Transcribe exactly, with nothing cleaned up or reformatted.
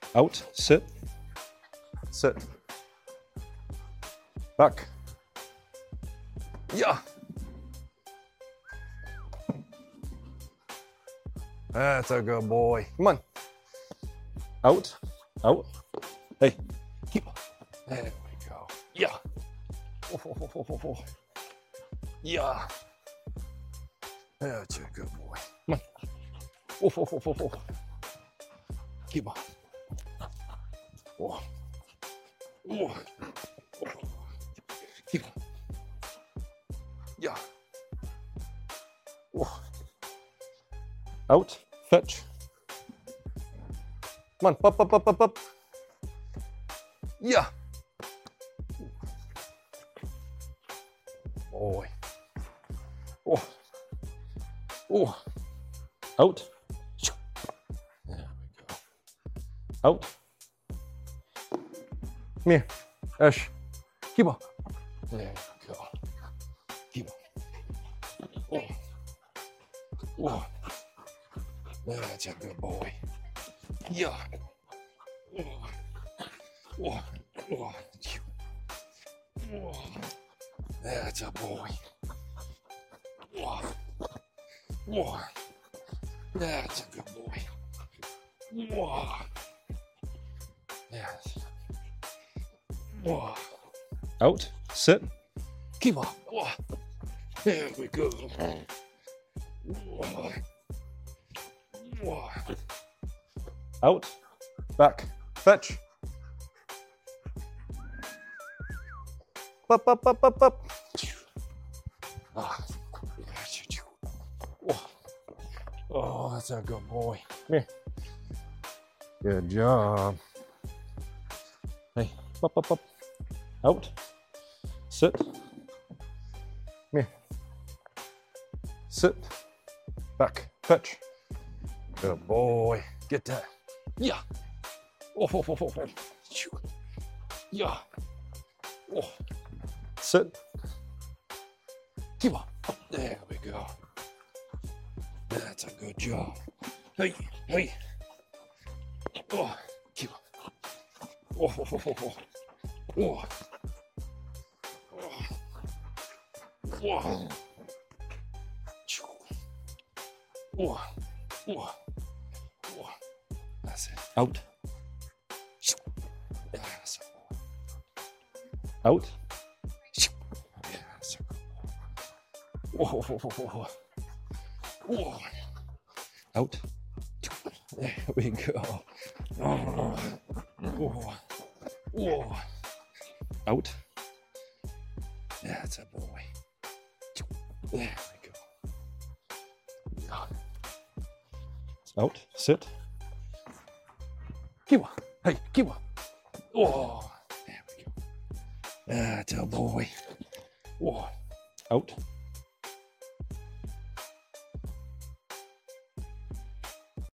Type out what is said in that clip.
Out, sit, sit, back, yeah. That's a good boy. Come on. Out, out. Hey, keep on. There we go. Yeah. Oh, oh, oh, oh, oh. Yeah. That's a good boy. Come on. Oh, oh, oh, oh, oh. Keep on. Oh. Oh. Oh. Keep on. Yeah. Oh. Out, fetch. Come on, up, up, up, up, up. Yeah. Boy. Oh. Oh. Out. There we go. Out. Come here. Ash. Keep on. There we go. Keep on. Oh. Oh. That's a good boy. Yeah. Oh. Oh. Oh. Oh. That's a boy. Oh. Oh. That's a good boy. Oh. Yes. Oh. Out. Sit. Keep on. Oh. There we go. Oh. Oh. Out. Back. Fetch. Up, up, up, up, up. Ah. Oh. Oh, that's a good boy. Come here. Good job. Hey, up, up, up. Out. Sit. Come here. Sit. Back. Fetch. Good boy. Get that. Yeah. Oh, oh, oh, oh, oh. Yeah. Oh. Sit. Keep on. There we go. That's a good job. Hey, hey. Oh, keep on. Oh, oh, oh, oh, oh. Oh. Oh. Oh. Oh. Oh. That's it. Out. Yes. Out. Yes. Oh, oh, oh, oh. Oh. Out. There we go. Oh. Oh. Oh. Out. That's a boy. There we go. Out. Sit. Keep on. Hey, keep on. Oh. There we go. That's a boy. Oh. Out.